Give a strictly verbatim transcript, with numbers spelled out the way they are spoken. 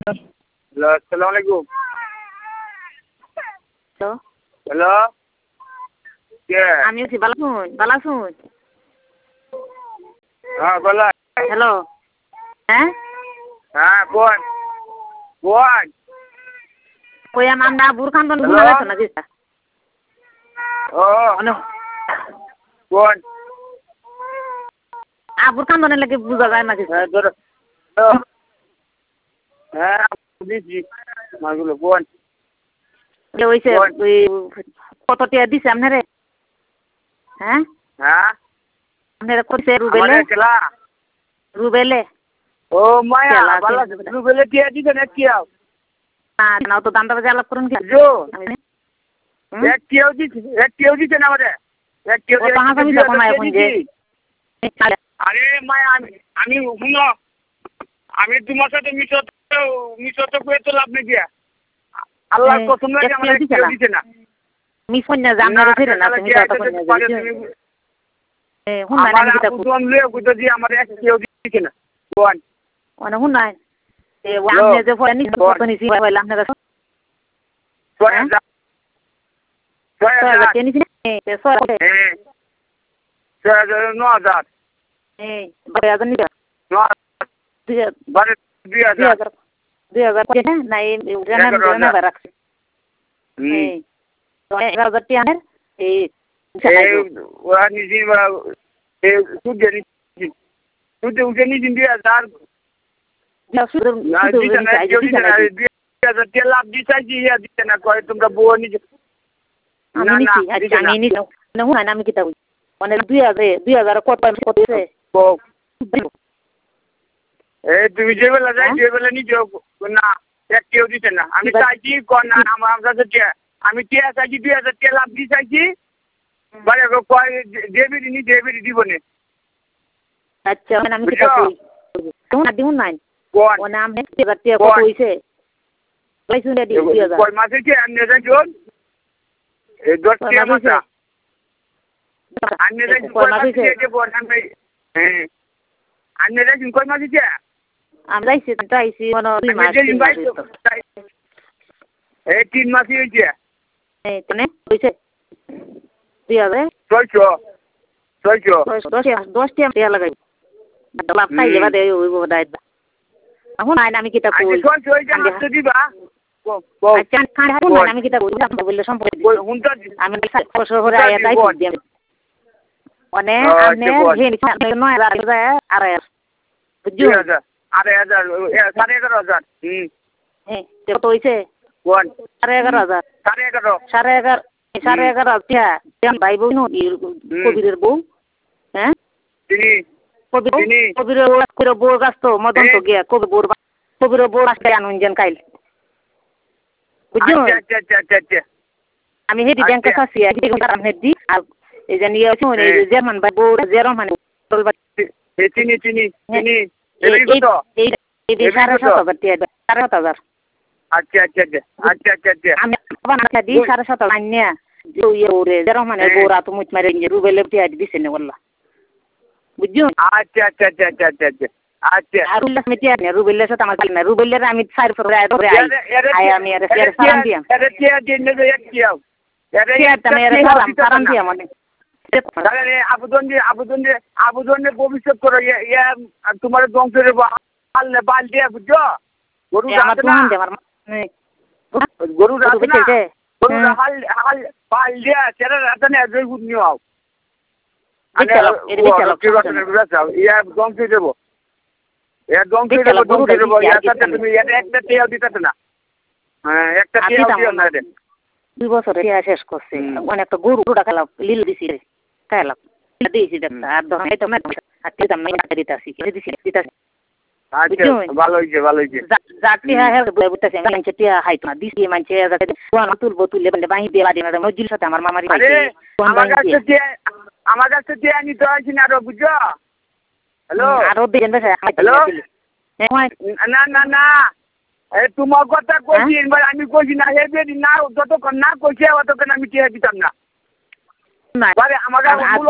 Hello, আসসালামু আলাইকুম। Hello hello কে? আমি আছি ভালো আছুন ভালো আছুন হ্যাঁ বলা। হ্যালো হ্যাঁ হ্যাঁ কোন কোন কই আমার না বুরখান বন্ধ হ্যালো? শোনা যাচ্ছে না কিছু ও মানে কোন? আ বুরখান বন্ধ লাগে বুঝা যায় না কিছু হ্যাঁ ধরো। হ্যাঁ বুঝেছি মাগুলো কোন? ওইছে কোন? ওই কত টিয়া দিছে আপনারে হ্যাঁ হ্যাঁ আপনারে করছে আমার রুবেলে একলা। রুবেলে ও মায়া কেলা বালা কেলা। রুবেলে টিয়া দিছেন এক টিয়াও। না না তো দামটা বাজে আলাপ করুন কি জো আমি হুম? এক টিয়াও দিছে এক টিয়াও দিছেন আমাদের। এক টিয়াও ও তো হাঁস আমি দেখো মায়া ফোন যে আরে মায়া আমি আমি শুনো আমি তোমার সাথে মিশত মিশত করে তো লাভ নেই দিয়া আল্লাহ এই, কসম লাগে এক আমার টিয়াও এক দিছে টিয়াও না। দিছে না। মি ফোন না জামনারে ফিরে না তুমি কথা ফোন না পারে যাই তুমি এ হুন না আমার আমি কিতা আপু দোয়ান লয়ে কইতো যে আমার এক টিয়াও দিছে না। কোন? ওনা হুন না এ ও হ্যালো? আমনে যে ফোন নি কোন? কত নিছি হইলা আপনারা ছয় হ্যাঁ? হাজার ছয় ছয় হাজার হাজার টিয়া নিছি এ ছয় হাজার হ্যাঁ ছয় হাজার ন হাজার এই বারো হাজার নিবা ন হাজার দুই হাজার বারো দুই দুই হাজার হাজার দুই হাজার করে না না এই জানা এগারো জানা হাজার। রাখছি হুম এই তো এগারো হাজার টিয়া আনের এই এই ওরা নিজে এই সুদে নিছি সুদে উঠে নিছি দুই হাজার শুধু না শুধু দিছে না কেউ দিছে না দুই হাজার টিয়া লাভ দিছাইছি ইয়া দিছে না কয় তোমরা বউ নিজে আমি না না নিছি আচ্ছা দিছে না। আমি নিছি না হুন না আমি কিতা কই মানে দুই হাজার দুই হাজার কত কত হইছে ও এই তুমি যে বেলা যাই হ্যাঁ? যে বেলা নিজে না এক কেউ দিছে না আমি এবার- চাইছি কর না আমার আমার কাছে টিয়া আমি টিয়া চাইছি দুই হাজার টিয়া লাভ দিয়ে চাইছি মানে কয় দেবি নি দেবি দিব নে আচ্ছা মানে আমি কিতা কই কোন দিউন নাই কোন ও নাম হে দুই হাজার টিয়া কত হইছে কইছুন দে দুই হাজার কয় মাসে কি আনিয়ে যাইছুন এই দশ কয় টিয়া মাস হইছে? মাসা আনিয়ে যাইছুন কয় কয় মাস মাসে হইছে? দিয়ে দেবো আমি হ্যাঁ আনিয়ে যাইছুন কয় মাসে কি আমি যাইছি যাইছি মানে দুই মাস আমি তিন মাস হইছে এই তিন মাসই হয়েছে এই তনে হইছে দুই হাজার ছয়শো ছয়শো দশ দশ দশ টিয়া টিয়া লাগাই লাভ পাইলে বাদে হইব দাই এখন নাই আমি কিতা আজকে কই ছয়শো হয়েছে মাসে দিবা আচ্ছা খান হারুন না আমি কিতা কই বললে সম্পর্ক হুনটা আমি বছর করে আয়া তাই দিই মানে আপনি হে নয় হাজার যায় আর দুই হাজার আড়াই হাজার সাড়ে এগারো হাজার হুম হ্যাঁ কত হইছে কোন সাড়ে এগারো হাজার সাড়ে এগারো সাড়ে এগারো সাড়ে এগারো হাজার ভাই বউ কবিরের বউ হ্যাঁ তিনি কবির তিনি কবিরের কবিরের বউ গাছ তো মদন তো গিয়া কবি বউর কবিরের বউ আসতে আনুন যেন কাইল বুঝছো আচ্ছা আচ্ছা আচ্ছা আচ্ছা আচ্ছা আমি হেডি ব্যাংকে আছি হেডি আর এই যে নিয়ে আছে ওই জার্মান ভাই বউ জেরম মানে এ চিনি চিনি চিনি এই এটাই কত এই এই সাড়ে সাত হাজার টিয়া সাড়ে সাত হাজার আচ্ছা আচ্ছা আচ্ছা আচ্ছা আচ্ছা আচ্ছা আমি বানাতে দি সাড়ে সাত হাজার নিয়ে ইয়ে ওরে যেরকম মানে গোরা তো মুচ মারে রুবেলে টিয়া দিছে না বললা বুঝছো আচ্ছা আচ্ছা আচ্ছা আচ্ছা আচ্ছা আচ্ছা আচ্ছা আর উল্লাস আমি টিয়া না রুবেলের সাথে আমার কাল না রুবেলের আমি চার ফর আয় ধরে আই আই আমি আর ফের সালাম দিয়াম এর টিয়া দিন না এক টিয়া এর টিয়া তুমি আর সালাম সালাম দিয়াম মানে তাহলে আবেদন দিয়ে আবেদন দিয়ে আবেদনের ভবিষ্যৎ করো ইয়া তোমার বংশের বাল বাল দিয়ে বুঝছো গরু আমার রাখে তো না হান দে আমার গরু রাখে না বুঝছে গরু হাল হাল বাল দিয়ে চেরা রাতে না জয় গুড নিও আও বিচলো এর বিচলো ইয়া বংশে দেব ইয়া বংশে দেব বংশে দেব ইয়া সাথে তুমি এটা একটা টিয়া দিতে না হ্যাঁ একটা টিয়া দিও না রে দুই বছর টিয়া শেষ করছে অনেকটা গরু ডাকালাম লিল দিছি রে খাইলাম দিয়েছি দেখতে আর ধর এই তো মে আর টিয়া আমি দিতাছি দিছি দিতাছি আচ্ছা ভালো হইছে ভালো হইছে জাতি হ্যাঁ হ্যাঁ বুঝতেছি মানছে টিয়া হাইতো না দিছি মানছে কোন তুলবো তুললে বলে বাহি দিয়ে বাদি না মজুর সাথে আমার মামারি আরে আমার কাছে টিয়া আমার কাছে টিয়া নিতে হইছে না আর বুঝছো হ্যালো আরো দিন বেশি হ্যালো না না না এই তোমার কথা কইছি এবার আমি কইছি না হে বেদি না যতক্ষণ না কইছে ততক্ষণ আমি টিয়া দিতাম না না আরে আমার